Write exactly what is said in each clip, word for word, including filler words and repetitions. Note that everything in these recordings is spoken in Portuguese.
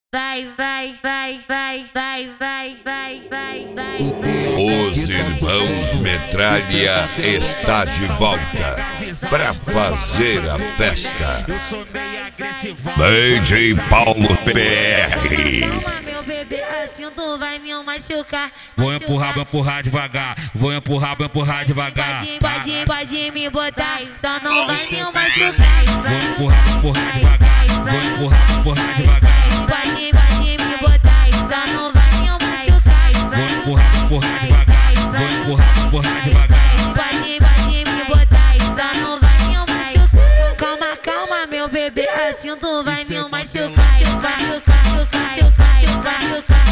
vai, vai, vai, vai, vai, vai, vai, vai, vai. Os irmãos Metralha está de volta pra fazer a festa. D J Paulo P R. Calma, meu bebê, assim tu vai me machucar. Vou empurrar, vou empurrar devagar. Vou empurrar, vou empurrar devagar. Pode, pode, pode me botar, só não vai me machucar. Vou empurrar, vou empurrar devagar. Vou empurrar, vou empurrar devagar. Pode, pode me botar, só não vai me machucar. Vou empurrar, vou empurrar devagar. Vou empurrar, vou empurrar devagar. Pode, pode me botar, só não vai me machucar. Calma, calma, meu bebê, assim tu vai me machucar. Machucar, machucar, machucar, machucar,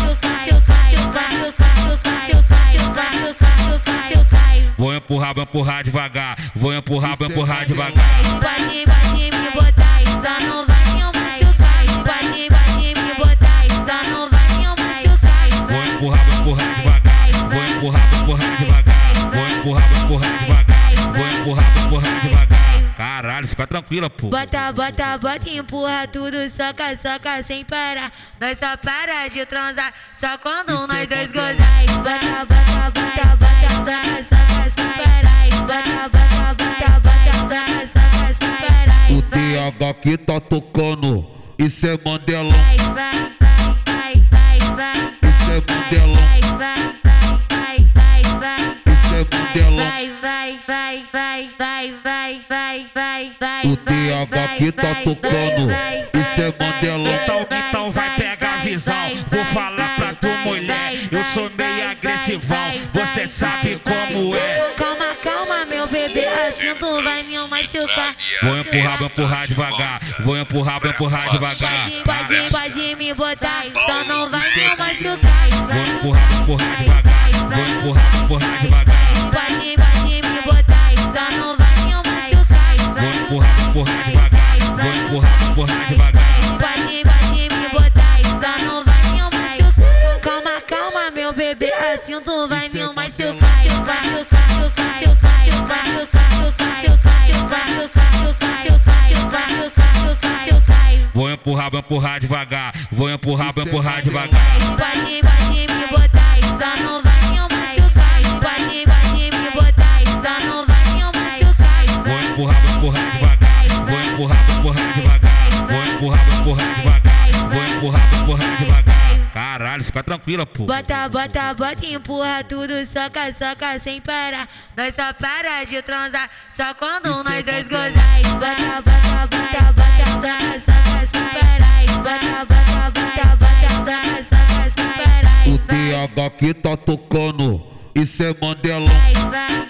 machucar. Vou empurrar, vou empurrar devagar. Vou empurrar, vou empurrar devagar. Pode, pode me botar, só não vai me machucar. Pode, pode me botar, só não vai me machucar. Vou empurrar, vou empurrar devagar. Vou empurrar, vou empurrar devagar. Vou empurrar, vou empurrar devagar. Vou empurrar, vou empurrar devagar. Caralho, fica tranquila, pô. Bota, bota, bota, empurra tudo, soca, soca sem parar. Nós só para de transar, só quando nós dois gozar. Bota, bota, bota, bota, bota, soca sem parar. Bota, bota, bota, bota, bota, soca sem parar. O D H que tá tocando, isso é Mandelão. Vai, vai, vai, vai, vai, Isso é Mandelão. vai, vai, vai, vai, vai. Isso é Mandelão. Vai, vai, vai, vai, vai, vai, vai, vai, vai. O D H que tá tocando, isso é Mandelão. Então, então vai pegar a visão. Vou falar pra tu, mulher. Eu sou meio agressivão, você sabe como é. Calma, calma, meu bebê, assim tu vai me machucar. Vou empurrar, vou empurrar devagar. Vou empurrar, vou empurrar devagar. Pode, pode me botar, só não vai me machucar. Vou empurrar, vou empurrar devagar. Vou empurrar, vou empurrar devagar. Pode, pode me botar, só não vai me machucar. Vou empurrar, vou empurrar devagar. Vou empurrar, vou empurrar devagar. Pode, pode me botar, só não vai me machucar. Calma, calma, meu bebê, assim tu vai me machucar. Machucar, machucar, machucar, Vou empurrar, vou empurrar devagar. Vou empurrar, vou empurrar devagar. pode, pode me botar, só não vai me machucar. Pode, pode me botar, só não vai me machucar. Vou empurrar, vou empurrar devagar. Vou empurrar, vou empurrar devagar. Vou empurrar, vou empurrar devagar. Vou empurrar, vou empurrar devagar. Caralho, fica tranquila, pô. Bota, bota, bota, empurra tudo, soca, soca sem parar. Nós só para de transar, só quando nós dois gozar. Bota, bota, bota, bota, bota, soca sem parar. Bota, bota, bota, bota, bota, soca sem parar. O D H que tá tocando, isso é Mandelão. Vai, vai,